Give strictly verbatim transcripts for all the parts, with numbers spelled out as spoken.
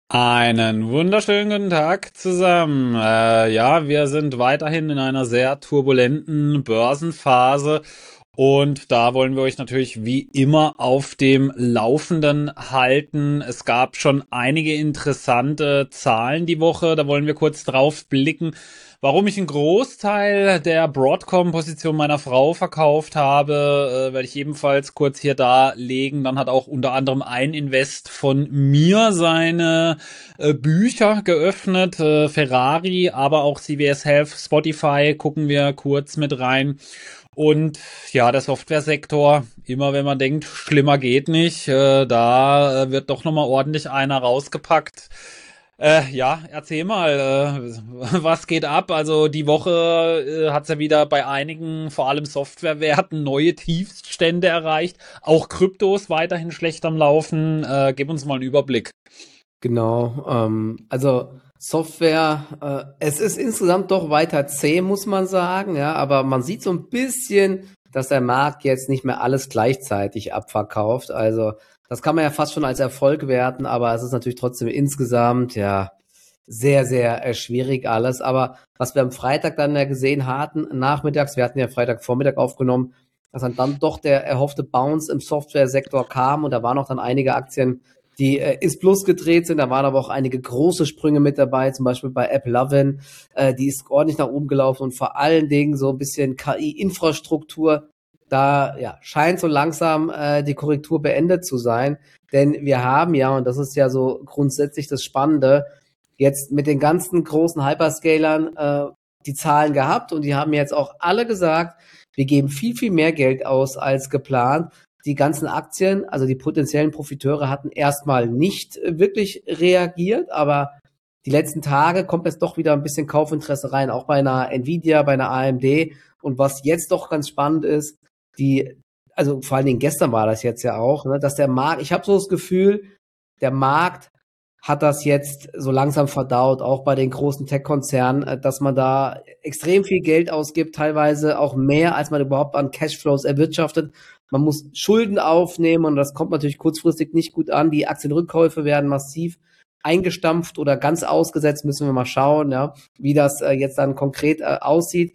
Einen wunderschönen guten Tag zusammen. Äh, ja, wir sind weiterhin in einer sehr turbulenten Börsenphase und da wollen wir euch natürlich wie immer auf dem Laufenden halten. Es gab schon einige interessante Zahlen die Woche, da wollen wir kurz drauf blicken. Warum ich einen Großteil der Broadcom-Position meiner Frau verkauft habe, äh, werde ich ebenfalls kurz hier darlegen. Dann hat auch unter anderem ein Invest von mir seine äh, Bücher geöffnet, äh, Ferrari, aber auch C V S Health, Spotify, gucken wir kurz mit rein. Und ja, der Softwaresektor, immer wenn man denkt, schlimmer geht nicht, äh, da äh, wird doch nochmal ordentlich einer rausgepackt. Äh, ja, erzähl mal, äh, was geht ab? Also die Woche äh, hat's ja wieder bei einigen, vor allem Softwarewerten, neue Tiefststände erreicht. Auch Kryptos weiterhin schlecht am Laufen. Äh, gib uns mal einen Überblick. Genau, ähm, also Software, äh, es ist insgesamt doch weiter zäh, muss man sagen, ja, aber man sieht so ein bisschen, dass der Markt jetzt nicht mehr alles gleichzeitig abverkauft. Also das kann man ja fast schon als Erfolg werten, aber es ist natürlich trotzdem insgesamt ja sehr, sehr äh, schwierig alles. Aber was wir am Freitag dann ja gesehen hatten, nachmittags, wir hatten ja Freitagvormittag aufgenommen, dass dann doch der erhoffte Bounce im Softwaresektor kam und da waren auch dann einige Aktien, die äh, ins Plus gedreht sind. Da waren aber auch einige große Sprünge mit dabei, zum Beispiel bei AppLovin. Äh, die ist ordentlich nach oben gelaufen und vor allen Dingen so ein bisschen K I-Infrastruktur. Da ja, scheint so langsam äh, die Korrektur beendet zu sein. Denn wir haben ja, und das ist ja so grundsätzlich das Spannende, jetzt mit den ganzen großen Hyperscalern äh, die Zahlen gehabt und die haben jetzt auch alle gesagt, wir geben viel, viel mehr Geld aus als geplant. Die ganzen Aktien, also die potenziellen Profiteure, hatten erstmal nicht wirklich reagiert, aber die letzten Tage kommt jetzt doch wieder ein bisschen Kaufinteresse rein, auch bei einer Nvidia, bei einer A M D. Und was jetzt doch ganz spannend ist, die, also vor allen Dingen gestern war das jetzt ja auch, ne, dass der Markt, ich habe so das Gefühl, der Markt hat das jetzt so langsam verdaut, auch bei den großen Tech-Konzernen, dass man da extrem viel Geld ausgibt, teilweise auch mehr, als man überhaupt an Cashflows erwirtschaftet. Man muss Schulden aufnehmen und das kommt natürlich kurzfristig nicht gut an. Die Aktienrückkäufe werden massiv eingestampft oder ganz ausgesetzt, müssen wir mal schauen, ja, wie das äh, jetzt dann konkret äh, aussieht.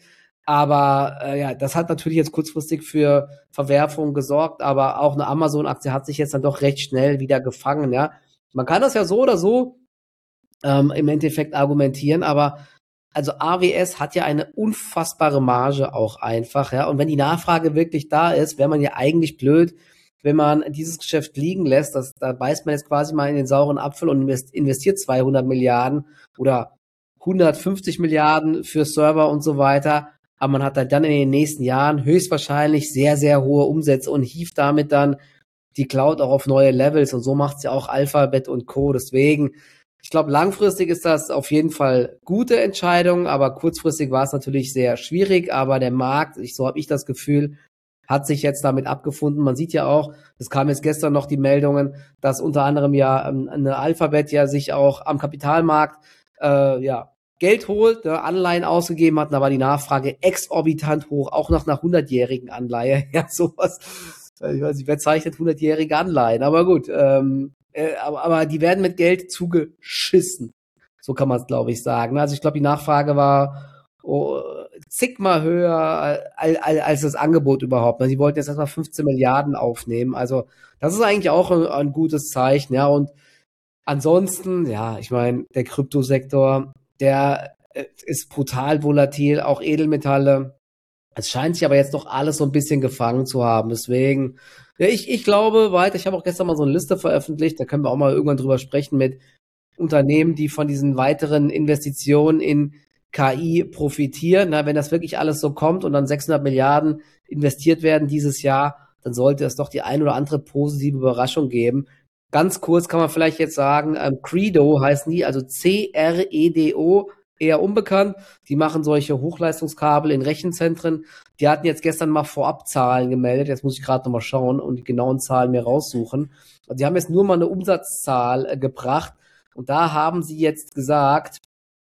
Aber äh, ja, das hat natürlich jetzt kurzfristig für Verwerfungen gesorgt, aber auch eine Amazon-Aktie hat sich jetzt dann doch recht schnell wieder gefangen, ja. Man kann das ja so oder so ähm, im Endeffekt argumentieren, aber also A W S hat ja eine unfassbare Marge auch einfach, ja. Und wenn die Nachfrage wirklich da ist, wäre man ja eigentlich blöd, wenn man dieses Geschäft liegen lässt. Das, da beißt man jetzt quasi mal in den sauren Apfel und investiert zweihundert Milliarden oder hundertfünfzig Milliarden für Server und so weiter. Aber man hat dann in den nächsten Jahren höchstwahrscheinlich sehr, sehr hohe Umsätze und hieft damit dann die Cloud auch auf neue Levels. Und so macht's ja auch Alphabet und Co. Deswegen, ich glaube, langfristig ist das auf jeden Fall gute Entscheidung, aber kurzfristig war es natürlich sehr schwierig. Aber der Markt, ich, so habe ich das Gefühl, hat sich jetzt damit abgefunden. Man sieht ja auch, es kam jetzt gestern noch die Meldungen, dass unter anderem ja ähm, eine Alphabet ja sich auch am Kapitalmarkt äh, ja Geld holt, ne, Anleihen ausgegeben hat, da war die Nachfrage exorbitant hoch, auch nach einer hundertjährigen Anleihe. Ja, sowas. Ich weiß nicht, wer zeichnet hundertjährige Anleihen, aber gut. Ähm, äh, aber, aber die werden mit Geld zugeschissen. So kann man es, glaube ich, sagen. Also ich glaube, die Nachfrage war oh, zigmal höher als, als das Angebot überhaupt. Sie wollten jetzt erstmal fünfzehn Milliarden aufnehmen. Also das ist eigentlich auch ein, ein gutes Zeichen. Ja, und ansonsten, ja, ich meine, der Kryptosektor, der ist brutal volatil, auch Edelmetalle. Es scheint sich aber jetzt doch alles so ein bisschen gefangen zu haben. Deswegen, ja, ich, ich glaube weiter, ich habe auch gestern mal so eine Liste veröffentlicht, da können wir auch mal irgendwann drüber sprechen mit Unternehmen, die von diesen weiteren Investitionen in K I profitieren. Na, wenn das wirklich alles so kommt und dann sechshundert Milliarden investiert werden dieses Jahr, dann sollte es doch die ein oder andere positive Überraschung geben. Ganz kurz kann man vielleicht jetzt sagen, ähm, Credo heißen die, also C R E D O, eher unbekannt. Die machen solche Hochleistungskabel in Rechenzentren. Die hatten jetzt gestern mal Vorabzahlen gemeldet. Jetzt muss ich gerade noch mal schauen und die genauen Zahlen mir raussuchen. Also die haben jetzt nur mal eine Umsatzzahl äh, gebracht. Und da haben sie jetzt gesagt,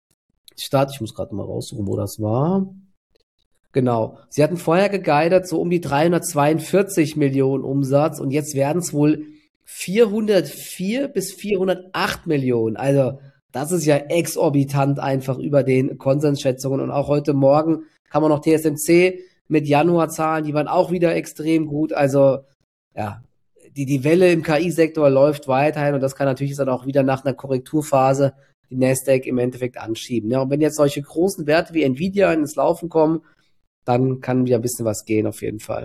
Start, ich muss gerade mal raussuchen, wo das war. Genau. Sie hatten vorher geguidet, so um die dreihundertzweiundvierzig Millionen Umsatz und jetzt werden es wohl vierhundertvier bis vierhundertacht Millionen. Also das ist ja exorbitant einfach über den Konsensschätzungen. Und auch heute Morgen kam man noch T S M C mit Januarzahlen, die waren auch wieder extrem gut. Also ja, die, die Welle im K I-Sektor läuft weiterhin und das kann natürlich dann auch wieder nach einer Korrekturphase die Nasdaq im Endeffekt anschieben. Ja, und wenn jetzt solche großen Werte wie Nvidia ins Laufen kommen, dann kann wieder ein bisschen was gehen auf jeden Fall.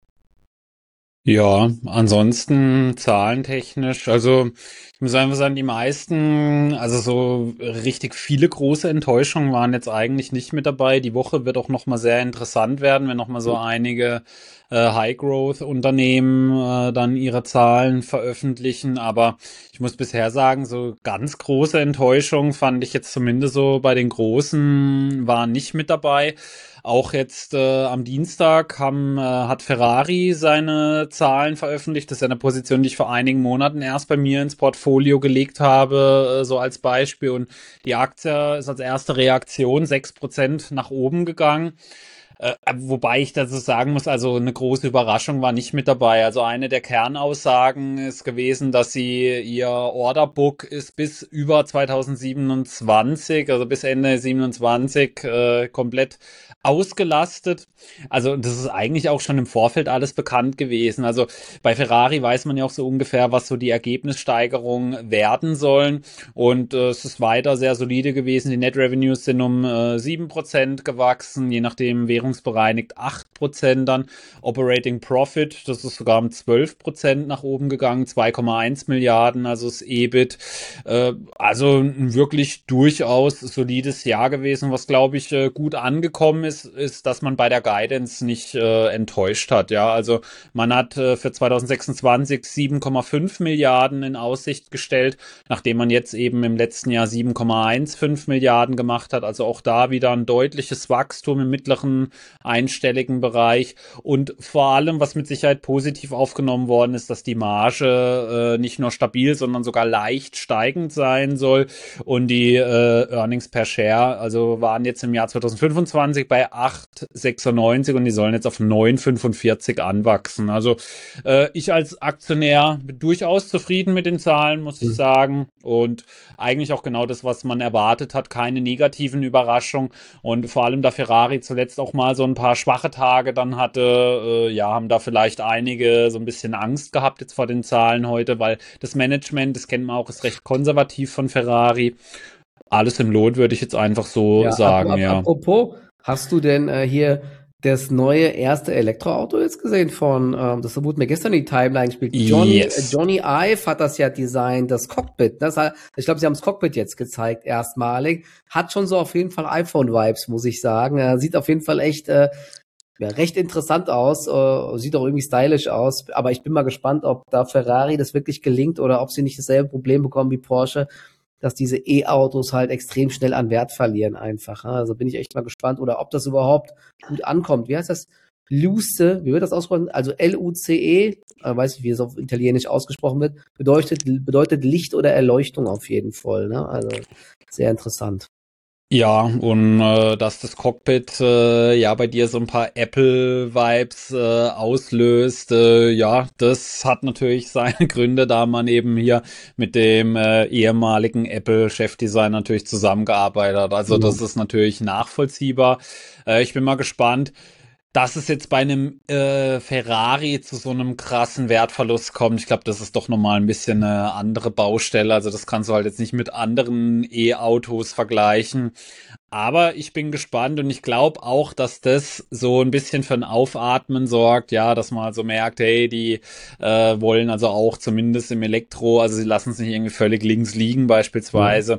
Ja, ansonsten zahlentechnisch, also ich muss einfach sagen, die meisten, also so richtig viele große Enttäuschungen waren jetzt eigentlich nicht mit dabei. Die Woche wird auch nochmal sehr interessant werden, wenn nochmal so einige äh, High-Growth-Unternehmen äh, dann ihre Zahlen veröffentlichen. Aber ich muss bisher sagen, so ganz große Enttäuschung fand ich jetzt zumindest so bei den Großen waren nicht mit dabei. Auch jetzt äh, am Dienstag haben, äh, hat Ferrari seine Zahlen veröffentlicht. Das ist ja eine Position, die ich vor einigen Monaten erst bei mir ins Portfolio gelegt habe, äh, so als Beispiel. Und die Aktie ist als erste Reaktion sechs Prozent nach oben gegangen. Äh, wobei ich dazu sagen muss, also eine große Überraschung war nicht mit dabei. Also eine der Kernaussagen ist gewesen, dass sie ihr Orderbook ist bis über zwanzig siebenundzwanzig, also bis Ende siebenundzwanzig äh, komplett ausgelastet. Also das ist eigentlich auch schon im Vorfeld alles bekannt gewesen. Also bei Ferrari weiß man ja auch so ungefähr, was so die Ergebnissteigerungen werden sollen. Und äh, es ist weiter sehr solide gewesen. Die Net Revenues sind um äh, sieben Prozent gewachsen, je nachdem währungsbereinigt acht Prozent dann. Operating Profit, das ist sogar um zwölf Prozent nach oben gegangen, zwei Komma eins Milliarden, also das E B I T. Äh, also ein wirklich durchaus solides Jahr gewesen, was glaube ich äh, gut angekommen ist, ist, dass man bei der Guidance nicht äh, enttäuscht hat. Ja, also man hat äh, für zwanzig sechsundzwanzig sieben Komma fünf Milliarden in Aussicht gestellt, nachdem man jetzt eben im letzten Jahr sieben Komma fünfzehn Milliarden gemacht hat. Also auch da wieder ein deutliches Wachstum im mittleren einstelligen Bereich. Und vor allem, was mit Sicherheit positiv aufgenommen worden ist, dass die Marge äh, nicht nur stabil, sondern sogar leicht steigend sein soll. Und die äh, Earnings per Share, also waren jetzt im Jahr zwanzig fünfundzwanzig bei acht Komma sechsundneunzig und die sollen jetzt auf neun Komma fünfundvierzig anwachsen. Also äh, ich als Aktionär bin durchaus zufrieden mit den Zahlen, muss ich sagen. Und eigentlich auch genau das, was man erwartet hat, keine negativen Überraschungen. Und vor allem, da Ferrari zuletzt auch mal so ein paar schwache Tage dann hatte, äh, ja, haben da vielleicht einige so ein bisschen Angst gehabt jetzt vor den Zahlen heute, weil das Management, das kennt man auch, ist recht konservativ von Ferrari. Alles im Lot, würde ich jetzt einfach so Ja, sagen, ap- ja. apropos, hast du denn äh, hier das neue erste Elektroauto jetzt gesehen von, ähm, das wurde mir gestern in die Timeline gespielt. Johnny, Yes. äh, Johnny Ive hat das ja designt, das Cockpit. Das, hat- ich glaube, sie haben das Cockpit jetzt gezeigt, erstmalig. Hat schon so auf jeden Fall iPhone-Vibes, muss ich sagen. Äh, sieht auf jeden Fall echt äh, ja, recht interessant aus, äh, sieht auch irgendwie stylisch aus. Aber ich bin mal gespannt, ob da Ferrari das wirklich gelingt oder ob sie nicht dasselbe Problem bekommen wie Porsche, dass diese E-Autos halt extrem schnell an Wert verlieren einfach. Ne? Also bin ich echt mal gespannt, oder ob das überhaupt gut ankommt. Wie heißt das? Luce, wie wird das ausgesprochen? Also L U C E, äh, weiß nicht, wie es auf Italienisch ausgesprochen wird, bedeutet, bedeutet Licht oder Erleuchtung auf jeden Fall. Ne? Also sehr interessant. Ja, und äh, dass das Cockpit äh, ja bei dir so ein paar Apple-Vibes äh, auslöst, äh, ja, das hat natürlich seine Gründe, da man eben hier mit dem äh, ehemaligen Apple-Chefdesigner natürlich zusammengearbeitet hat. Also das ist natürlich nachvollziehbar. Äh, ich bin mal gespannt, dass es jetzt bei einem äh, Ferrari zu so einem krassen Wertverlust kommt. Ich glaube, das ist doch nochmal ein bisschen eine andere Baustelle. Also das kannst du halt jetzt nicht mit anderen E-Autos vergleichen. Aber ich bin gespannt und ich glaube auch, dass das so ein bisschen für ein Aufatmen sorgt. Ja, dass man also merkt, hey, die äh, wollen also auch zumindest im Elektro, also sie lassen es nicht irgendwie völlig links liegen beispielsweise.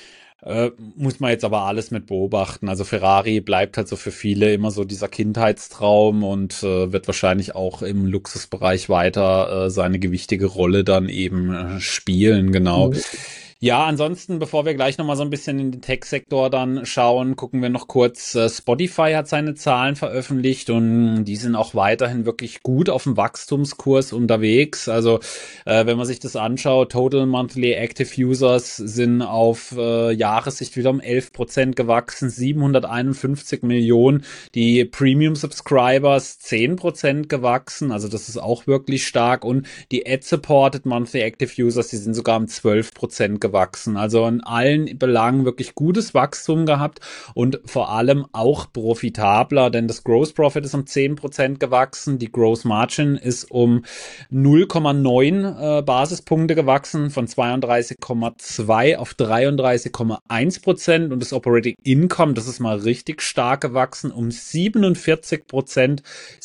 Äh, muss man jetzt aber alles mit beobachten. Also Ferrari bleibt halt so für viele immer so dieser Kindheitstraum und äh, wird wahrscheinlich auch im Luxusbereich weiter äh, seine gewichtige Rolle dann eben äh, spielen, genau. Ja, ansonsten, bevor wir gleich nochmal so ein bisschen in den Tech-Sektor dann schauen, gucken wir noch kurz. äh, Spotify hat seine Zahlen veröffentlicht und die sind auch weiterhin wirklich gut auf dem Wachstumskurs unterwegs. Also äh, wenn man sich das anschaut, Total Monthly Active Users sind auf äh, Jahressicht wieder um elf Prozent gewachsen, siebenhunderteinundfünfzig Millionen. Die Premium Subscribers zehn Prozent gewachsen, also das ist auch wirklich stark. Und die Ad-Supported Monthly Active Users, die sind sogar um zwölf Prozent gewachsen. Also in allen Belangen wirklich gutes Wachstum gehabt und vor allem auch profitabler, denn das Gross Profit ist um zehn Prozent gewachsen, die Gross Margin ist um null Komma neun äh, Basispunkte gewachsen, von zweiunddreißig Komma zwei auf dreiunddreißig Komma eins Prozent und das Operating Income, das ist mal richtig stark gewachsen, um siebenundvierzig Prozent,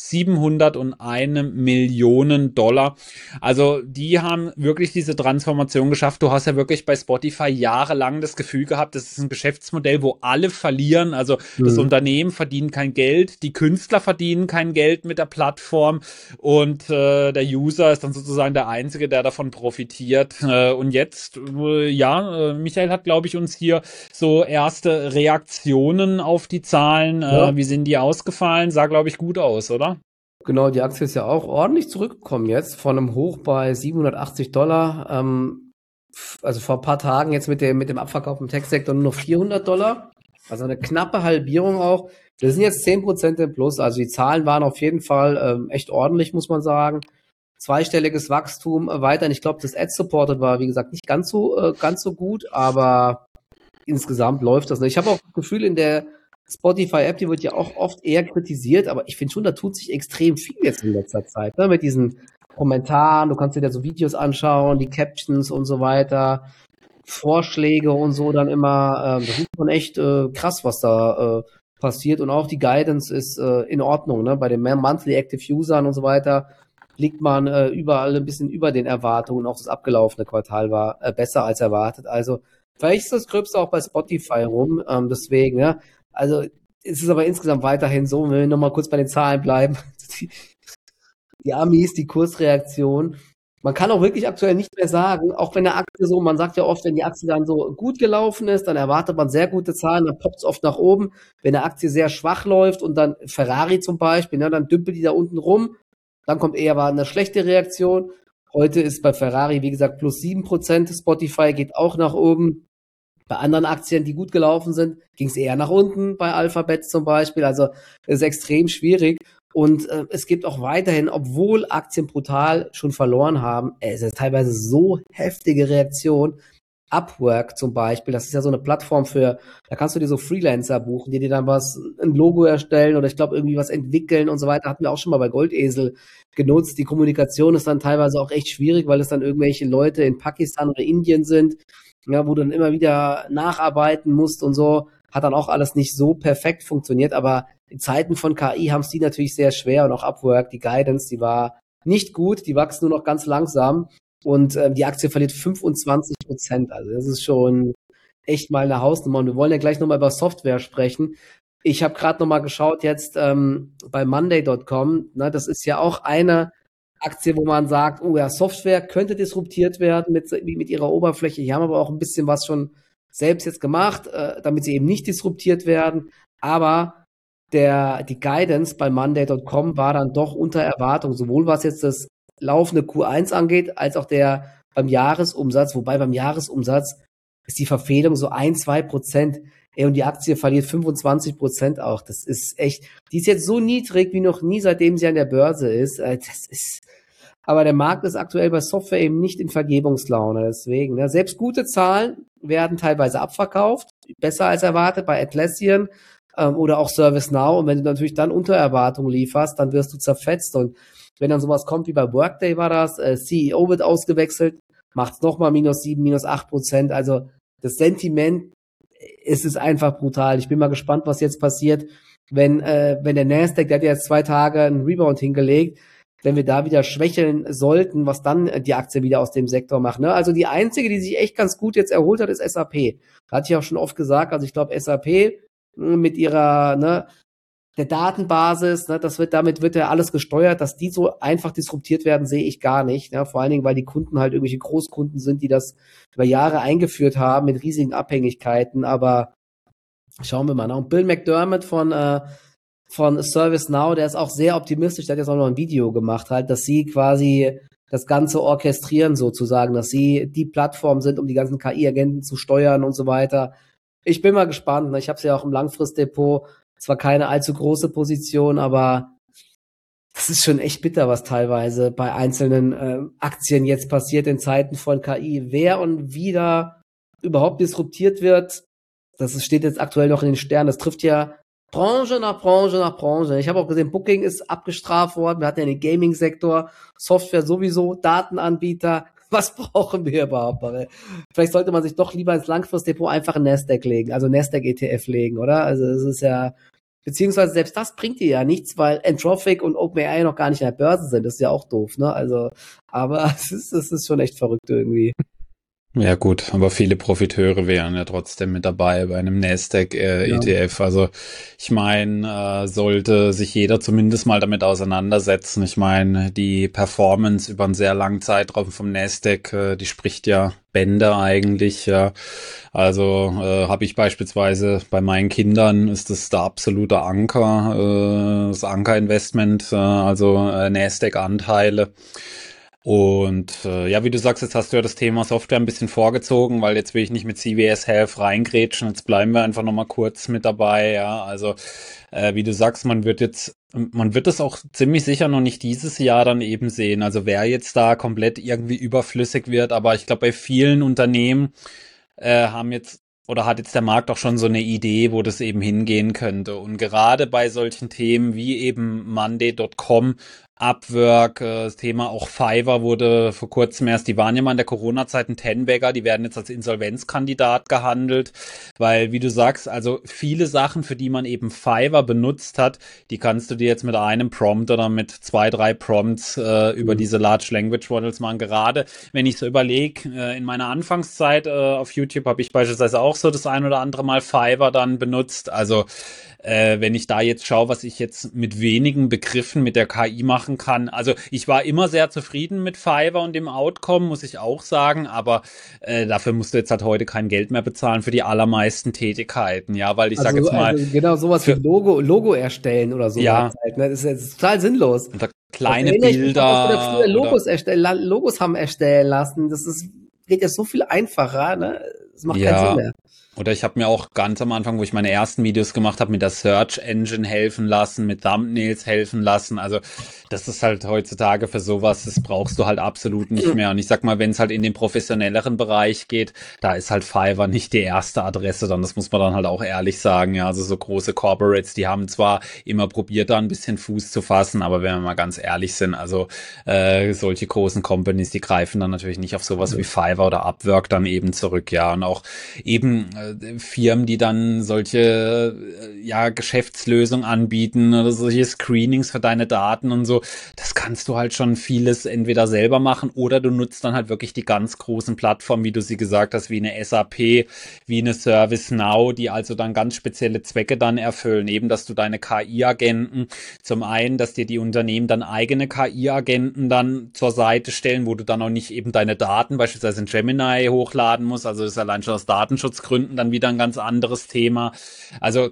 siebenhunderteins Millionen Dollar. Also die haben wirklich diese Transformation geschafft. Du hast ja wirklich bei Spotify jahrelang das Gefühl gehabt, das ist ein Geschäftsmodell, wo alle verlieren. Also das Mhm. Unternehmen verdient kein Geld, die Künstler verdienen kein Geld mit der Plattform und äh, der User ist dann sozusagen der Einzige, der davon profitiert. Äh, und jetzt, äh, ja, äh, Michael hat, glaube ich, uns hier so erste Reaktionen auf die Zahlen. Ja. Äh, wie sind die ausgefallen? Sah, glaube ich, gut aus, oder? Genau, die Aktie ist ja auch ordentlich zurückgekommen jetzt, von einem Hoch bei siebenhundertachtzig Dollar. Ähm, f- also vor ein paar Tagen jetzt mit dem, mit dem Abverkauf im Tech-Sektor nur noch vierhundert Dollar. Also eine knappe Halbierung auch. Wir sind jetzt zehn Prozent im Plus. Also die Zahlen waren auf jeden Fall ähm, echt ordentlich, muss man sagen. Zweistelliges Wachstum äh, weiterhin. Ich glaube, das Ad-Supported war, wie gesagt, nicht ganz so, äh, ganz so gut, aber insgesamt läuft das. Ne? Ich habe auch das Gefühl, in der Spotify-App, die wird ja auch oft eher kritisiert, aber ich finde schon, da tut sich extrem viel jetzt in letzter Zeit, ne? Mit diesen Kommentaren, du kannst dir da so Videos anschauen, die Captions und so weiter, Vorschläge und so dann immer, ähm, das ist schon echt äh, krass, was da äh, passiert und auch die Guidance ist äh, in Ordnung, ne? Bei den Monthly Active Usern und so weiter liegt man äh, überall ein bisschen über den Erwartungen, auch das abgelaufene Quartal war äh, besser als erwartet, also vielleicht ist das Gröbste auch bei Spotify rum, ähm, deswegen, ja. Also es ist aber insgesamt weiterhin so, wenn wir nochmal kurz bei den Zahlen bleiben, die, die Amis, die Kursreaktion. Man kann auch wirklich aktuell nicht mehr sagen, auch wenn der Aktie so, man sagt ja oft, wenn die Aktie dann so gut gelaufen ist, dann erwartet man sehr gute Zahlen, dann poppt es oft nach oben. Wenn der Aktie sehr schwach läuft und dann Ferrari zum Beispiel, ne, dann dümpelt die da unten rum, dann kommt eher mal eine schlechte Reaktion. Heute ist bei Ferrari, wie gesagt, plus sieben Prozent, Spotify geht auch nach oben. Bei anderen Aktien, die gut gelaufen sind, ging es eher nach unten, bei Alphabet zum Beispiel. Also es ist extrem schwierig. Und äh, es gibt auch weiterhin, obwohl Aktien brutal schon verloren haben, äh, es ist teilweise so heftige Reaktionen. Upwork zum Beispiel, das ist ja so eine Plattform für, da kannst du dir so Freelancer buchen, die dir dann was, ein Logo erstellen oder ich glaube irgendwie was entwickeln und so weiter. Hatten wir auch schon mal bei Goldesel genutzt. Die Kommunikation ist dann teilweise auch echt schwierig, weil es dann irgendwelche Leute in Pakistan oder Indien sind, ja, wo du dann immer wieder nacharbeiten musst und so, hat dann auch alles nicht so perfekt funktioniert, aber in Zeiten von K I haben es die natürlich sehr schwer und auch Upwork, die Guidance, die war nicht gut, die wachsen nur noch ganz langsam und ähm, die Aktie verliert fünfundzwanzig Prozent, also das ist schon echt mal eine Hausnummer und wir wollen ja gleich nochmal über Software sprechen. Ich habe gerade nochmal geschaut jetzt ähm, bei Monday Punkt com, ne, das ist ja auch eine Aktie, wo man sagt, oh ja, Software könnte disruptiert werden mit, mit ihrer Oberfläche. Die haben aber auch ein bisschen was schon selbst jetzt gemacht, äh, damit sie eben nicht disruptiert werden. Aber der, die Guidance bei Monday Punkt com war dann doch unter Erwartung, sowohl was jetzt das laufende Q eins angeht, als auch der beim Jahresumsatz. Wobei beim Jahresumsatz ist die Verfehlung so ein, zwei Prozent. Ey, und die Aktie verliert fünfundzwanzig Prozent auch. Das ist echt, die ist jetzt so niedrig wie noch nie, seitdem sie an der Börse ist. Das ist, aber der Markt ist aktuell bei Software eben nicht in Vergebungslaune. Deswegen, ne, selbst gute Zahlen werden teilweise abverkauft, besser als erwartet bei Atlassian ähm, oder auch ServiceNow. Und wenn du natürlich dann unter Erwartung lieferst, dann wirst du zerfetzt. Und wenn dann sowas kommt wie bei Workday war das, äh, C E O wird ausgewechselt, macht es nochmal minus sieben, minus acht Prozent. Also das Sentiment, es ist einfach brutal. Ich bin mal gespannt, was jetzt passiert, wenn äh, wenn der Nasdaq, der hat jetzt zwei Tage einen Rebound hingelegt, wenn wir da wieder schwächeln sollten, was dann die Aktie wieder aus dem Sektor macht. Ne? Also die einzige, die sich echt ganz gut jetzt erholt hat, ist S A P. Da hatte ich auch schon oft gesagt, also ich glaube S A P mit ihrer, ne, der Datenbasis, ne, das wird, damit wird ja alles gesteuert, dass die so einfach disruptiert werden, sehe ich gar nicht. Ja, vor allen Dingen, weil die Kunden halt irgendwelche Großkunden sind, die das über Jahre eingeführt haben mit riesigen Abhängigkeiten. Aber schauen wir mal. Ne? Und Bill McDermott von äh, von ServiceNow, der ist auch sehr optimistisch. Der hat jetzt auch noch ein Video gemacht, halt, dass sie quasi das Ganze orchestrieren sozusagen, dass sie die Plattform sind, um die ganzen K I-Agenten zu steuern und so weiter. Ich bin mal gespannt. Ne? Ich habe es ja auch im Langfristdepot. Zwar keine allzu große Position, aber das ist schon echt bitter, was teilweise bei einzelnen äh, Aktien jetzt passiert in Zeiten von K I. Wer und wie da überhaupt disruptiert wird, das steht jetzt aktuell noch in den Sternen. Das trifft ja Branche nach Branche nach Branche. Ich habe auch gesehen, Booking ist abgestraft worden. Wir hatten ja den Gaming-Sektor, Software sowieso, Datenanbieter. Was brauchen wir überhaupt? Vielleicht sollte man sich doch lieber ins Langfristdepot einfach ein Nasdaq legen, also Nasdaq E T F legen, oder? Also es ist ja, beziehungsweise selbst das bringt dir ja nichts, weil Anthropic und OpenAI noch gar nicht in der Börse sind. Das ist ja auch doof, ne? Also, aber es ist, es ist schon echt verrückt irgendwie. Ja gut, aber viele Profiteure wären ja trotzdem mit dabei bei einem Nasdaq äh, Ja. E T F. Also ich meine, äh, sollte sich jeder zumindest mal damit auseinandersetzen. Ich meine, die Performance über einen sehr langen Zeitraum vom Nasdaq, äh, die spricht ja Bände eigentlich. Ja. Also äh, habe ich beispielsweise bei meinen Kindern ist das der absolute Anker, äh, das Anker-Investment, äh, also äh, Nasdaq-Anteile. Und äh, ja, wie du sagst, jetzt hast du ja das Thema Software ein bisschen vorgezogen, weil jetzt will ich nicht mit C V S Health reingrätschen, jetzt bleiben wir einfach nochmal kurz mit dabei, ja, also äh, wie du sagst, man wird jetzt, man wird es auch ziemlich sicher noch nicht dieses Jahr dann eben sehen, also wer jetzt da komplett irgendwie überflüssig wird, aber ich glaube bei vielen Unternehmen äh, haben jetzt oder hat jetzt der Markt auch schon so eine Idee, wo das eben hingehen könnte. Und gerade bei solchen Themen wie eben Monday Punkt com, Upwork, äh, das Thema auch Fiverr wurde vor kurzem erst, die waren ja mal in der Corona-Zeit ein Ten-Bagger, die werden jetzt als Insolvenzkandidat gehandelt, weil, wie du sagst, also viele Sachen, für die man eben Fiverr benutzt hat, die kannst du dir jetzt mit einem Prompt oder mit zwei, drei Prompts äh, über Mhm. diese Large Language Models machen. Gerade wenn ich so überlege, äh, in meiner Anfangszeit äh, auf YouTube habe ich beispielsweise auch so das ein oder andere Mal Fiverr dann benutzt, also äh, wenn ich da jetzt schaue, was ich jetzt mit wenigen Begriffen mit der K I machen kann. Also ich war immer sehr zufrieden mit Fiverr und dem Outcome, muss ich auch sagen, aber äh, dafür musst du jetzt halt heute kein Geld mehr bezahlen für die allermeisten Tätigkeiten, ja, weil ich sage Also, jetzt mal, also genau sowas wie für, Logo, Logo erstellen oder sowas ja, halt, ne? Das ist jetzt total sinnlos. oder Das kleine erinnere ich mich noch, was wir da früher Bilder oder Logos erstellen, La- Logos haben erstellen lassen. Das ist, geht jetzt so viel einfacher, ne? Das macht keinen Sinn ja, mehr. oder ich habe mir auch ganz am Anfang, wo ich meine ersten Videos gemacht habe, mit der Search Engine helfen lassen, mit Thumbnails helfen lassen. Also das ist halt heutzutage für sowas, das brauchst du halt absolut nicht mehr. Und ich sag mal, wenn es halt in den professionelleren Bereich geht, da ist halt Fiverr nicht die erste Adresse, dann das muss man dann halt auch ehrlich sagen. Ja, also so große Corporates, die haben zwar immer probiert, da ein bisschen Fuß zu fassen, aber wenn wir mal ganz ehrlich sind, also äh, solche großen Companies, die greifen dann natürlich nicht auf sowas wie Fiverr oder Upwork dann eben zurück. Ja, und auch eben äh, Firmen, die dann solche äh, ja Geschäftslösungen anbieten oder solche Screenings für deine Daten und so, das kannst du halt schon vieles entweder selber machen oder du nutzt dann halt wirklich die ganz großen Plattformen, wie du sie gesagt hast, wie eine S A P, wie eine ServiceNow, die also dann ganz spezielle Zwecke dann erfüllen, eben, dass du deine K I-Agenten, zum einen, dass dir die Unternehmen dann eigene K I-Agenten dann zur Seite stellen, wo du dann auch nicht eben deine Daten beispielsweise in Gemini hochladen musst, also das ist allein schon aus Datenschutzgründen dann wieder ein ganz anderes Thema. Also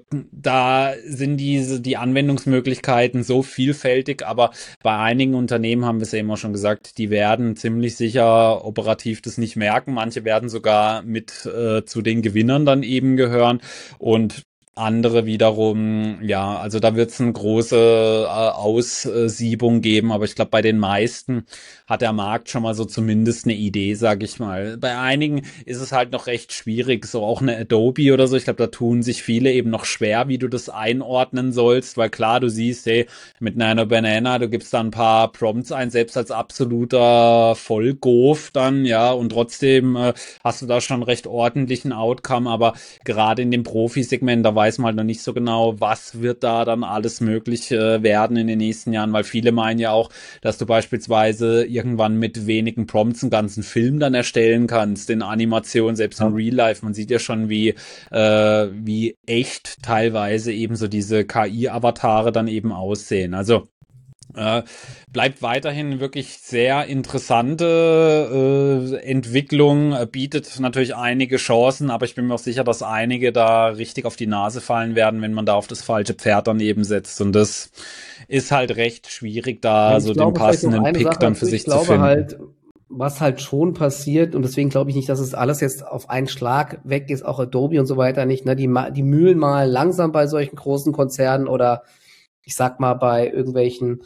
da sind diese die Anwendungsmöglichkeiten so vielfältig, aber bei einigen Unternehmen haben wir es ja immer schon gesagt, die werden ziemlich sicher operativ das nicht merken. Manche werden sogar mit äh, zu den Gewinnern dann eben gehören und andere wiederum, ja, also da wird es eine große äh, Aussiebung geben, aber ich glaube, bei den meisten hat der Markt schon mal so zumindest eine Idee, sage ich mal. Bei einigen ist es halt noch recht schwierig, so auch eine Adobe oder so, ich glaube, da tun sich viele eben noch schwer, wie du das einordnen sollst, weil klar, du siehst, hey, mit einer Banana, du gibst da ein paar Prompts ein, selbst als absoluter Vollgoof dann, ja, und trotzdem äh, hast du da schon recht ordentlichen Outcome, aber gerade in dem Profisegment, da weiß weiß man halt noch nicht so genau, was wird da dann alles möglich äh, werden in den nächsten Jahren, weil viele meinen ja auch, dass du beispielsweise irgendwann mit wenigen Prompts einen ganzen Film dann erstellen kannst, in Animation, selbst in Real Life. Man sieht ja schon, wie äh, wie echt teilweise eben so diese K I-Avatare dann eben aussehen. Also Äh, bleibt weiterhin wirklich sehr interessante äh, Entwicklung, äh, bietet natürlich einige Chancen, aber ich bin mir auch sicher, dass einige da richtig auf die Nase fallen werden, wenn man da auf das falsche Pferd daneben setzt. Und das ist halt recht schwierig, da Ja, so ich den glaube vielleicht noch passenden eine Pick Sache dann für dazu. Ich sich zu glaube finden. halt, was halt schon passiert, und deswegen glaube ich nicht, dass es alles jetzt auf einen Schlag weg ist, auch Adobe und so weiter nicht, ne? Die, ma- die mühlen mal langsam bei solchen großen Konzernen oder ich sag mal bei irgendwelchen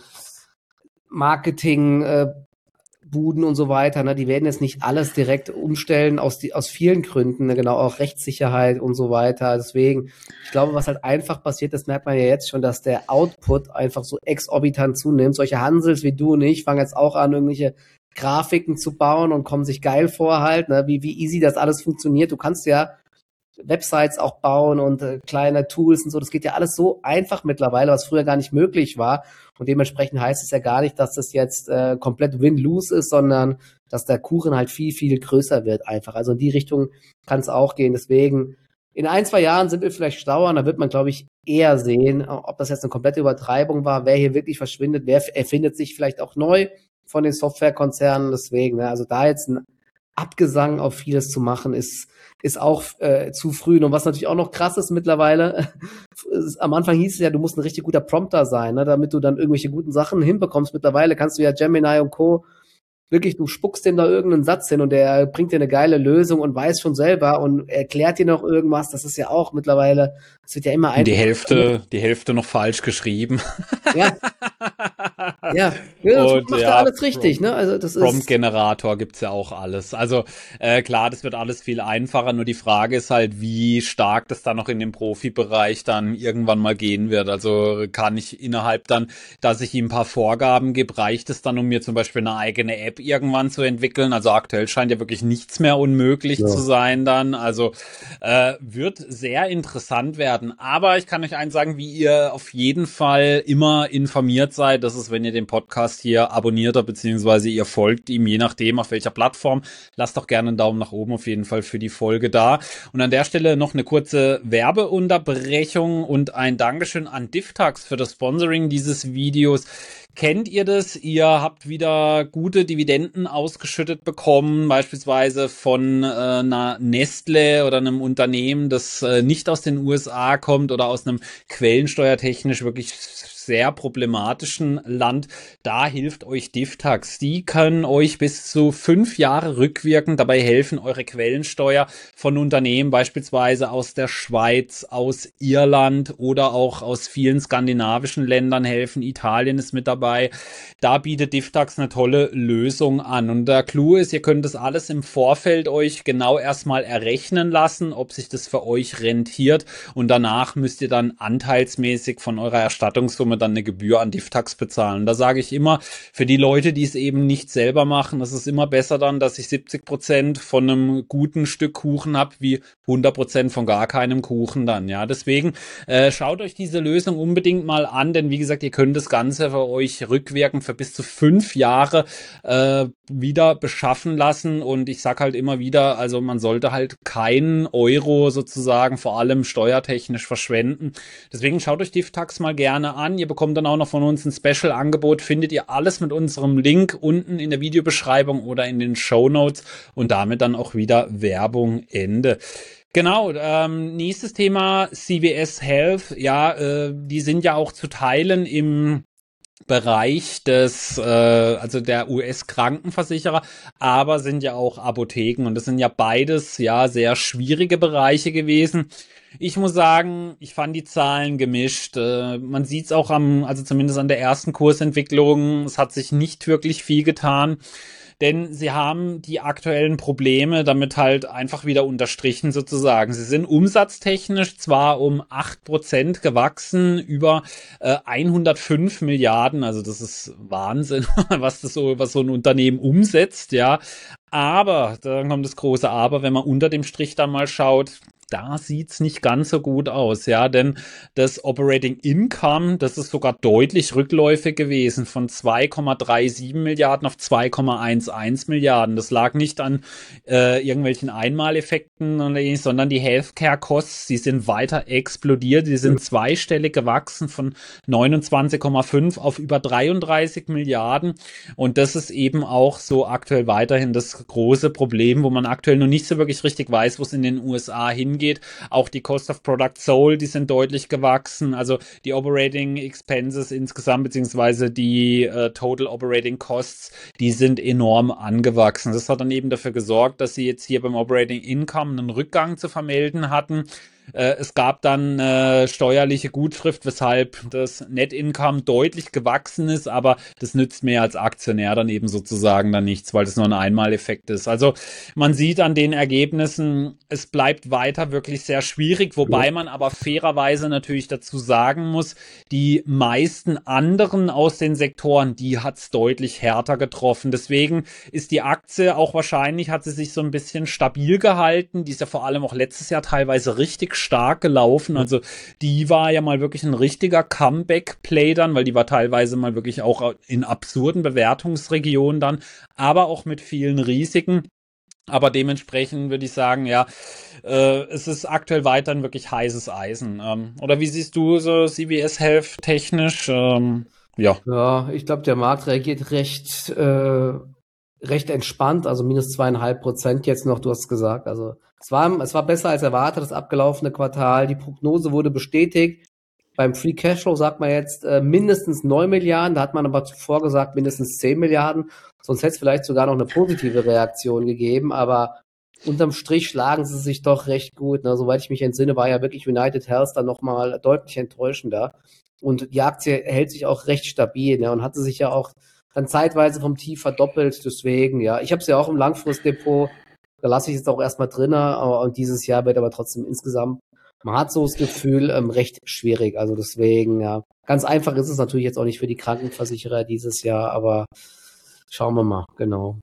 Marketing, äh, Buden und so weiter, ne, die werden jetzt nicht alles direkt umstellen aus die, aus vielen Gründen, ne, genau, auch Rechtssicherheit und so weiter. Deswegen, ich glaube, was halt einfach passiert, das merkt man ja jetzt schon, dass der Output einfach so exorbitant zunimmt. Solche Hansels wie du und ich fangen jetzt auch an, irgendwelche Grafiken zu bauen und kommen sich geil vor halt, ne, wie, wie easy das alles funktioniert. Du kannst ja Websites auch bauen und äh, kleine Tools und so. Das geht ja alles so einfach mittlerweile, was früher gar nicht möglich war. Und dementsprechend heißt es ja gar nicht, dass das jetzt äh, komplett Win-Lose ist, sondern dass der Kuchen halt viel, viel größer wird einfach. Also in die Richtung kann es auch gehen. Deswegen, in ein, zwei Jahren sind wir vielleicht schlauer und da wird man, glaube ich, eher sehen, ob das jetzt eine komplette Übertreibung war, wer hier wirklich verschwindet, wer erfindet sich vielleicht auch neu von den Softwarekonzernen. Deswegen, ne, also da jetzt ein Abgesang auf vieles zu machen, ist ist auch äh, zu früh. Und was natürlich auch noch krass ist mittlerweile, ist, am Anfang hieß es ja, du musst ein richtig guter Prompter sein, ne, damit du dann irgendwelche guten Sachen hinbekommst. Mittlerweile kannst du ja Gemini und Co. wirklich, du spuckst dem da irgendeinen Satz hin und der bringt dir eine geile Lösung und weiß schon selber und erklärt dir noch irgendwas. Das ist ja auch mittlerweile, das wird ja immer Und die einfacher. Hälfte, die Hälfte noch falsch geschrieben. Ja, ja, ja, das Und macht ja ja, alles richtig, ne? Also das ist Prompt-Generator gibt's ja auch alles. Also äh, klar, das wird alles viel einfacher, nur die Frage ist halt, wie stark das dann noch in dem Profibereich dann irgendwann mal gehen wird. Also kann ich innerhalb dann, dass ich ihm ein paar Vorgaben gebe, reicht es dann, um mir zum Beispiel eine eigene App irgendwann zu entwickeln? Also aktuell scheint ja wirklich nichts mehr unmöglich Ja. zu sein dann. Also äh, wird sehr interessant werden. Aber ich kann euch eins sagen, wie ihr auf jeden Fall immer informiert seid, das ist, wenn ihr den Podcast hier abonniert habt, beziehungsweise ihr folgt ihm, je nachdem auf welcher Plattform. Lasst doch gerne einen Daumen nach oben auf jeden Fall für die Folge da. Und an der Stelle noch eine kurze Werbeunterbrechung und ein Dankeschön an Divtax für das Sponsoring dieses Videos. Kennt ihr das? Ihr habt wieder gute Dividenden ausgeschüttet bekommen, beispielsweise von äh, einer Nestle oder einem Unternehmen, das äh, nicht aus den U S A kommt oder aus einem quellensteuertechnisch wirklich sehr problematischen Land. Da hilft euch Divtax. Die können euch bis zu fünf Jahre rückwirkend dabei helfen, eure Quellensteuer von Unternehmen beispielsweise aus der Schweiz, aus Irland oder auch aus vielen skandinavischen Ländern helfen. Italien ist mit dabei. Da bietet Divtax eine tolle Lösung an. Und der Clou ist, ihr könnt das alles im Vorfeld euch genau erstmal errechnen lassen, ob sich das für euch rentiert. Und danach müsst ihr dann anteilsmäßig von eurer Erstattungssumme dann eine Gebühr an Divtax bezahlen. Da sage ich immer, für die Leute, die es eben nicht selber machen, es ist immer besser dann, dass ich siebzig Prozent von einem guten Stück Kuchen habe, wie hundert Prozent von gar keinem Kuchen dann. Ja, deswegen äh, schaut euch diese Lösung unbedingt mal an, denn wie gesagt, ihr könnt das Ganze für euch rückwirkend für bis zu fünf Jahre äh, wieder beschaffen lassen. Und ich sag halt immer wieder, also man sollte halt keinen Euro sozusagen, vor allem steuertechnisch, verschwenden. Deswegen schaut euch Divtax mal gerne an. Ihr bekommt dann auch noch von uns ein Special-Angebot. Findet ihr alles mit unserem Link unten in der Videobeschreibung oder in den Shownotes und damit dann auch wieder Werbung Ende. Genau, ähm, nächstes Thema, C V S Health. Ja, äh, die sind ja auch zu Teilen im Bereich des, äh, also der U S-Krankenversicherer, aber sind ja auch Apotheken und das sind ja beides ja sehr schwierige Bereiche gewesen. Ich muss sagen, ich fand die Zahlen gemischt. Äh, man sieht es auch am, also zumindest an der ersten Kursentwicklung, es hat sich nicht wirklich viel getan. Denn sie haben die aktuellen Probleme damit halt einfach wieder unterstrichen sozusagen. Sie sind umsatztechnisch zwar um acht Prozent gewachsen, über äh, hundertfünf Milliarden, also das ist Wahnsinn, was das so, was so ein Unternehmen umsetzt, ja. Aber, dann kommt das große Aber, wenn man unter dem Strich dann mal schaut, da sieht's nicht ganz so gut aus, ja, denn das Operating Income, das ist sogar deutlich rückläufig gewesen von zwei Komma siebenunddreißig Milliarden auf zwei Komma elf Milliarden. Das lag nicht an äh, irgendwelchen Einmaleffekten, sondern die Healthcare Costs, die sind weiter explodiert, die sind zweistellig gewachsen von neunundzwanzig Komma fünf auf über dreiunddreißig Milliarden, und das ist eben auch so aktuell weiterhin das große Problem, wo man aktuell noch nicht so wirklich richtig weiß, wo es in den U S A hingeht. Auch die Cost of Product Sold, die sind deutlich gewachsen, also die Operating Expenses insgesamt, beziehungsweise die äh, Total Operating Costs, die sind enorm angewachsen. Das hat dann eben dafür gesorgt, dass sie jetzt hier beim Operating Income einen Rückgang zu vermelden hatten. Äh, es gab dann äh, steuerliche Gutschrift, weshalb das Net Income deutlich gewachsen ist, aber das nützt mir als Aktionär dann eben sozusagen dann nichts, weil das nur ein Einmaleffekt ist. Also man sieht an den Ergebnissen, es bleibt weiter wirklich sehr schwierig, wobei man aber fairerweise natürlich dazu sagen muss, die meisten anderen aus den Sektoren, die hat es deutlich härter getroffen. Deswegen ist die Aktie auch wahrscheinlich, hat sie sich so ein bisschen stabil gehalten. Die ist ja vor allem auch letztes Jahr teilweise richtig stark gelaufen. Also die war ja mal wirklich ein richtiger Comeback-Play dann, weil die war teilweise mal wirklich auch in absurden Bewertungsregionen dann, aber auch mit vielen Risiken. Aber dementsprechend würde ich sagen, ja, äh, es ist aktuell weiterhin wirklich heißes Eisen. Ähm, oder wie siehst du so C V S Health technisch? Ähm, ja. Ja, ich glaube, der Markt reagiert recht, äh, recht entspannt, also minus zweieinhalb Prozent jetzt noch, du hast gesagt. Also es war, es war besser als erwartet, das abgelaufene Quartal. Die Prognose wurde bestätigt. Beim Free Cashflow sagt man jetzt äh, mindestens neun Milliarden, da hat man aber zuvor gesagt mindestens zehn Milliarden. Sonst hätte es vielleicht sogar noch eine positive Reaktion gegeben, aber unterm Strich schlagen sie sich doch recht gut. Ne? Soweit ich mich entsinne, war ja wirklich United Health dann nochmal deutlich enttäuschender. Und die Aktie hält sich auch recht stabil, ne? Und hatte sich ja auch dann zeitweise vom Tief verdoppelt. Deswegen, ja, ich habe es ja auch im Langfristdepot, da lasse ich es auch erstmal drin. Und dieses Jahr wird aber trotzdem insgesamt, man hat so das Gefühl, ähm, recht schwierig. Also deswegen, ja, ganz einfach ist es natürlich jetzt auch nicht für die Krankenversicherer dieses Jahr, aber schauen wir mal, genau.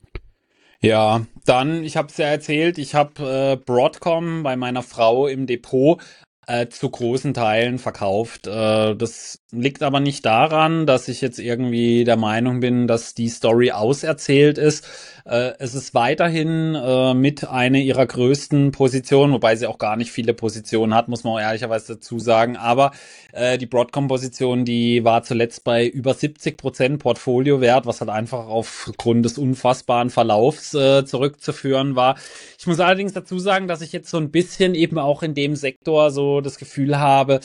Ja, dann, ich habe es ja erzählt, ich habe äh, Broadcom bei meiner Frau im Depot äh, zu großen Teilen verkauft. Äh, das liegt aber nicht daran, dass ich jetzt irgendwie der Meinung bin, dass die Story auserzählt ist. Äh, es ist weiterhin äh, mit einer ihrer größten Positionen, wobei sie auch gar nicht viele Positionen hat, muss man auch ehrlicherweise dazu sagen. Aber äh, die Broadcom-Position, die war zuletzt bei über siebzig Prozent Portfoliowert, was halt einfach aufgrund des unfassbaren Verlaufs äh, zurückzuführen war. Ich muss allerdings dazu sagen, dass ich jetzt so ein bisschen eben auch in dem Sektor so das Gefühl habe,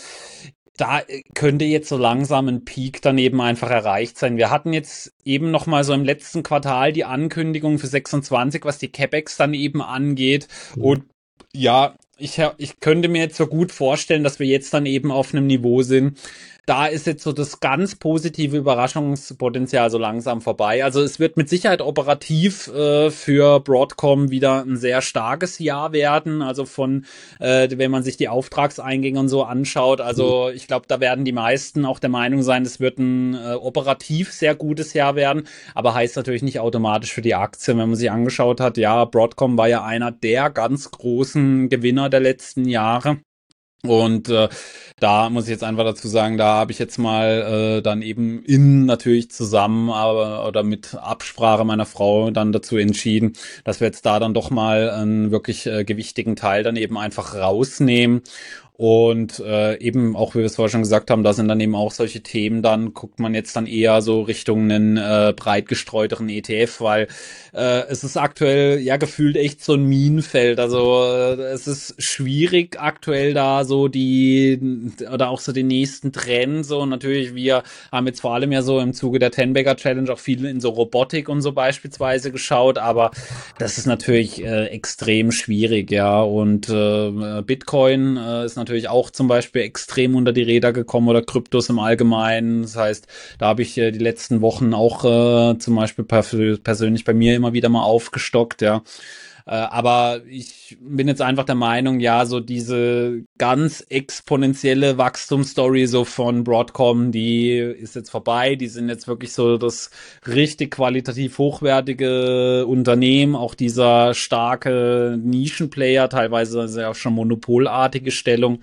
da könnte jetzt so langsam ein Peak daneben einfach erreicht sein. Wir hatten jetzt eben noch mal so im letzten Quartal die Ankündigung für sechsundzwanzig, was die CapEx dann eben angeht. Mhm. Und ja, ich, ich könnte mir jetzt so gut vorstellen, dass wir jetzt dann eben auf einem Niveau sind. Da ist jetzt so das ganz positive Überraschungspotenzial so langsam vorbei. Also es wird mit Sicherheit operativ äh, für Broadcom wieder ein sehr starkes Jahr werden. Also von, äh, wenn man sich die Auftragseingänge und so anschaut. Also ich glaube, da werden die meisten auch der Meinung sein, es wird ein äh, operativ sehr gutes Jahr werden. Aber heißt natürlich nicht automatisch für die Aktien. Wenn man sich angeschaut hat, ja, Broadcom war ja einer der ganz großen Gewinner der letzten Jahre. Und äh, da muss ich jetzt einfach dazu sagen, da habe ich jetzt mal äh, dann eben in natürlich zusammen aber oder mit Absprache meiner Frau dann dazu entschieden, dass wir jetzt da dann doch mal einen wirklich äh, gewichtigen Teil dann eben einfach rausnehmen. Und äh, eben auch, wie wir es vorher schon gesagt haben, da sind dann eben auch solche Themen, dann guckt man jetzt dann eher so Richtung einen äh, breit gestreuteren E T F, weil äh, es ist aktuell ja gefühlt echt so ein Minenfeld. Also äh, es ist schwierig aktuell da so die oder auch so den nächsten Trend so. Und natürlich, wir haben jetzt vor allem ja so im Zuge der Ten-Bagger Challenge auch viel in so Robotik und so beispielsweise geschaut, aber das ist natürlich äh, extrem schwierig, ja. Und äh, Bitcoin äh, ist natürlich natürlich auch zum Beispiel extrem unter die Räder gekommen oder Kryptos im Allgemeinen. Das heißt, da habe ich äh, die letzten Wochen auch äh, zum Beispiel pers- persönlich bei mir immer wieder mal aufgestockt, ja. Äh, aber ich bin jetzt einfach der Meinung, ja, so diese ganz exponentielle Wachstumsstory so von Broadcom, die ist jetzt vorbei. Die sind jetzt wirklich so das richtig qualitativ hochwertige Unternehmen, auch dieser starke Nischenplayer, teilweise sehr auch schon monopolartige Stellung.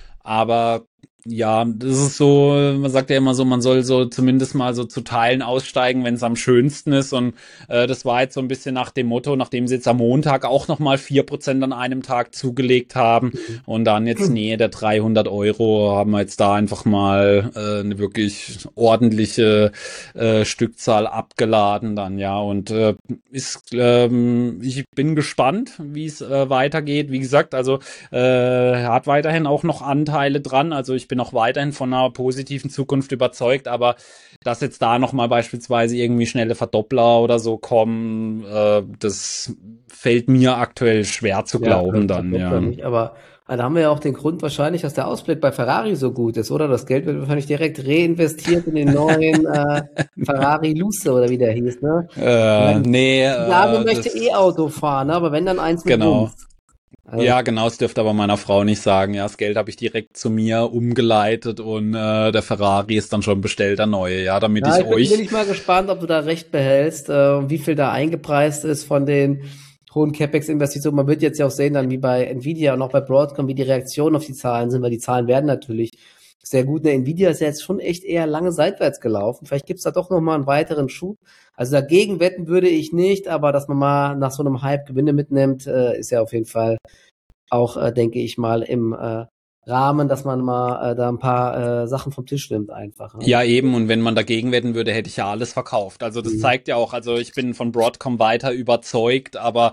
Aber ja, das ist so, man sagt ja immer so, man soll so zumindest mal so zu Teilen aussteigen, wenn es am schönsten ist. Und äh, das war jetzt so ein bisschen nach dem Motto, nachdem sie jetzt am Montag auch nochmal vier Prozent an einem Tag zugelegt haben und dann jetzt Nähe der dreihundert Euro haben wir jetzt da einfach mal äh, eine wirklich ordentliche äh, Stückzahl abgeladen dann, ja. Und äh, ist, ähm, ich bin gespannt, wie es äh, weitergeht. Wie gesagt, also äh, er hat weiterhin auch noch Anteile dran. Also ich bin auch weiterhin von einer positiven Zukunft überzeugt, aber dass jetzt da nochmal beispielsweise irgendwie schnelle Verdoppler oder so kommen, äh, das fällt mir aktuell schwer zu glauben ja, dann, ja. Nicht, aber da haben wir ja auch den Grund wahrscheinlich, dass der Ausblick bei Ferrari so gut ist, oder? Das Geld wird wahrscheinlich direkt reinvestiert in den neuen äh, Ferrari Luce oder wie der hieß, ne? Äh, meine, nee. Die Dame äh, möchte E-Auto fahren, ne? Aber wenn dann eins mit genau. uns. Also, ja, genau, das dürfte aber meiner Frau nicht sagen. Ja, das Geld habe ich direkt zu mir umgeleitet und äh, der Ferrari ist dann schon bestellt, der neue, ja, damit ja, ich, ich bin, euch... bin ich mal gespannt, ob du da recht behältst, äh, wie viel da eingepreist ist von den hohen CapEx-Investitionen. Man wird jetzt ja auch sehen, dann wie bei Nvidia und auch bei Broadcom, wie die Reaktionen auf die Zahlen sind, weil die Zahlen werden natürlich sehr gut. Eine Nvidia ist ja jetzt schon echt eher lange seitwärts gelaufen. Vielleicht gibt's da doch noch mal einen weiteren Schub. Also dagegen wetten würde ich nicht, aber dass man mal nach so einem Hype Gewinne mitnimmt, äh, ist ja auf jeden Fall auch, äh, denke ich mal, im äh, Rahmen, dass man mal äh, da ein paar äh, Sachen vom Tisch nimmt einfach. Ne? Ja, eben. Und wenn man dagegen wetten würde, hätte ich ja alles verkauft. Also das mhm. zeigt ja auch, also ich bin von Broadcom weiter überzeugt, aber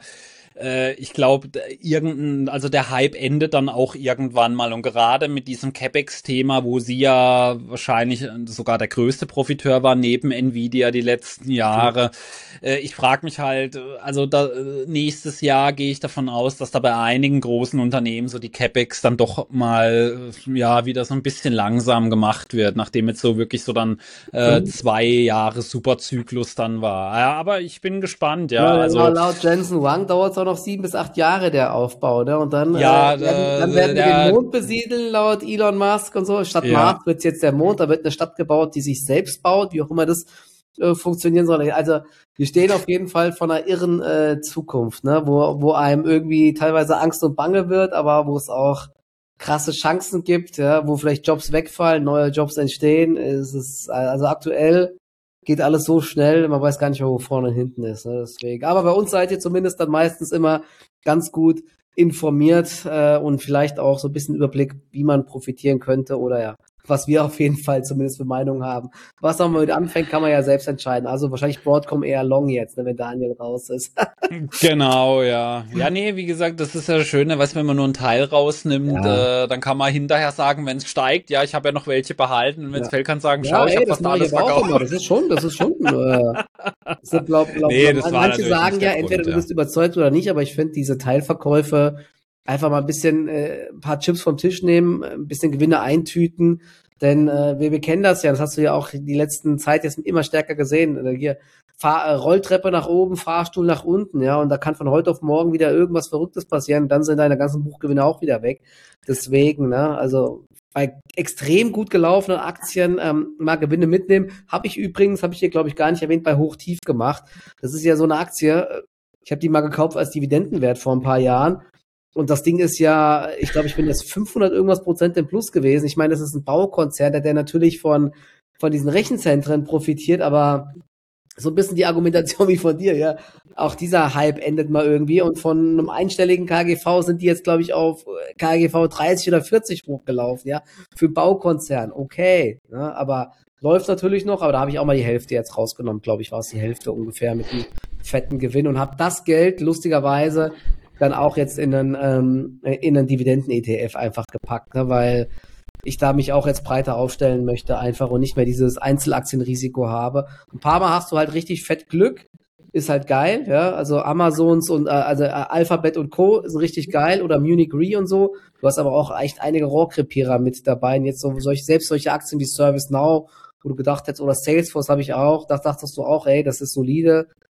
ich glaube, irgendein, also der Hype endet dann auch irgendwann mal und gerade mit diesem CapEx-Thema, wo sie ja wahrscheinlich sogar der größte Profiteur war neben Nvidia die letzten Jahre. Mhm. Ich frage mich halt, also da, nächstes Jahr gehe ich davon aus, dass da bei einigen großen Unternehmen so die CapEx dann doch mal ja wieder so ein bisschen langsam gemacht wird, nachdem jetzt so wirklich so dann äh, mhm. zwei Jahre Superzyklus dann war. Ja, aber ich bin gespannt, ja. ja also laut Jensen Huang dauert es auch noch sieben bis acht Jahre der Aufbau, ne? Und dann, ja, äh, werden, dann werden wir den Mond besiedeln laut Elon Musk und so. Statt ja. Mars wird jetzt der Mond, da wird eine Stadt gebaut, die sich selbst baut, wie auch immer das äh, funktionieren soll. Also wir stehen auf jeden Fall vor einer irren äh, Zukunft, ne? Wo, wo einem irgendwie teilweise Angst und Bange wird, aber wo es auch krasse Chancen gibt, ja, wo vielleicht Jobs wegfallen, neue Jobs entstehen. Es ist also aktuell geht alles so schnell, man weiß gar nicht mehr, wo vorne und hinten ist. Ne? Deswegen. Aber bei uns seid ihr zumindest dann meistens immer ganz gut informiert äh, und vielleicht auch so ein bisschen Überblick, wie man profitieren könnte oder ja, was wir auf jeden Fall zumindest für Meinungen haben. Was auch mal mit anfängt, kann man ja selbst entscheiden. Also wahrscheinlich Broadcom eher long jetzt, ne, wenn Daniel raus ist. Genau, ja. Ja, nee, wie gesagt, das ist ja das Schöne, was wenn man nur einen Teil rausnimmt, ja. äh, dann kann man hinterher sagen, wenn es steigt, ja, ich habe ja noch welche behalten und wenn es ja. fällt, kann sagen, schau, ja, ey, ich habe fast alles verkauft. Das ist schon, das ist schon äh, das ist, glaub, glaub, nee, das war manche sagen ja, entweder Grund, du bist ja. überzeugt oder nicht, aber ich finde diese Teilverkäufe einfach mal ein bisschen äh, ein paar Chips vom Tisch nehmen, ein bisschen Gewinne eintüten, denn äh, wir, wir kennen das ja, das hast du ja auch die letzten Zeit jetzt immer stärker gesehen. Äh, hier Fahr äh, Rolltreppe nach oben, Fahrstuhl nach unten, ja, und da kann von heute auf morgen wieder irgendwas Verrücktes passieren, dann sind deine ganzen Buchgewinne auch wieder weg. Deswegen, ne, also bei extrem gut gelaufenen Aktien ähm, mal Gewinne mitnehmen. Habe ich übrigens, habe ich hier glaube ich gar nicht erwähnt, bei Hochtief gemacht. Das ist ja so eine Aktie, ich habe die mal gekauft als Dividendenwert vor ein paar Jahren. Und das Ding ist ja, ich glaube, ich bin jetzt fünfhundert irgendwas Prozent im Plus gewesen. Ich meine, das ist ein Baukonzern, der, der natürlich von von diesen Rechenzentren profitiert, aber so ein bisschen die Argumentation wie von dir, ja. Auch dieser Hype endet mal irgendwie und von einem einstelligen K G V sind die jetzt, glaube ich, auf K G V dreißig oder vierzig hochgelaufen, ja. Für Baukonzern, okay. Ja, aber läuft natürlich noch, aber da habe ich auch mal die Hälfte jetzt rausgenommen, glaube ich, war es die Hälfte ungefähr mit einem fetten Gewinn und habe das Geld lustigerweise dann auch jetzt in einen, ähm, in einen Dividenden-E T F einfach gepackt, ne, weil ich da mich auch jetzt breiter aufstellen möchte einfach und nicht mehr dieses Einzelaktienrisiko habe. Ein paar Mal hast du halt richtig fett Glück, ist halt geil, ja, also Amazons und äh, also äh, Alphabet und Co. sind richtig geil oder Munich Re und so. Du hast aber auch echt einige Rohrkrepierer mit dabei und jetzt so solche, selbst solche Aktien wie ServiceNow, wo du gedacht hättest, oder Salesforce habe ich auch, da dachtest du auch, ey, das ist solide.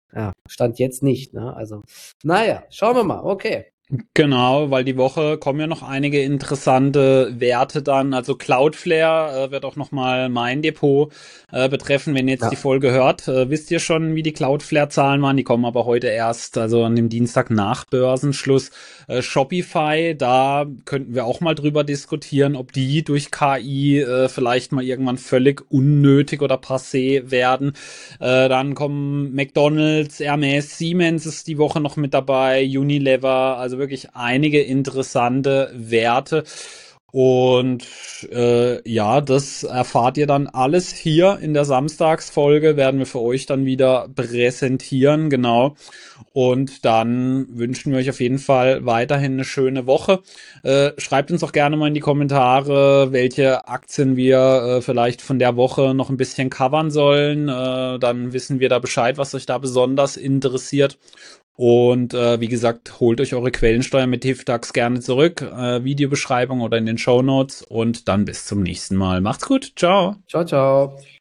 ja, Stand jetzt nicht, ne? Also, naja, schauen wir mal, okay. Genau, weil die Woche kommen ja noch einige interessante Werte dann. Also Cloudflare äh, wird auch nochmal mein Depot äh, betreffen. Wenn ihr jetzt Ja. die Folge hört, äh, wisst ihr schon, wie die Cloudflare-Zahlen waren. Die kommen aber heute erst, also an dem Dienstag nach Börsenschluss. Äh, Shopify, da könnten wir auch mal drüber diskutieren, ob die durch K I äh, vielleicht mal irgendwann völlig unnötig oder passé werden. Äh, dann kommen McDonald's, Hermes, Siemens ist die Woche noch mit dabei, Unilever, also wirklich einige interessante Werte. Und äh, ja, das erfahrt ihr dann alles hier in der Samstagsfolge, werden wir für euch dann wieder präsentieren, genau. Und dann wünschen wir euch auf jeden Fall weiterhin eine schöne Woche. Äh, schreibt uns auch gerne mal in die Kommentare, welche Aktien wir äh, vielleicht von der Woche noch ein bisschen covern sollen. Äh, dann wissen wir da Bescheid, was euch da besonders interessiert. Und äh, wie gesagt, holt euch eure Quellensteuer mit TIFDAX gerne zurück. Äh, Videobeschreibung oder in den Shownotes. Und dann bis zum nächsten Mal. Macht's gut. Ciao. Ciao, ciao.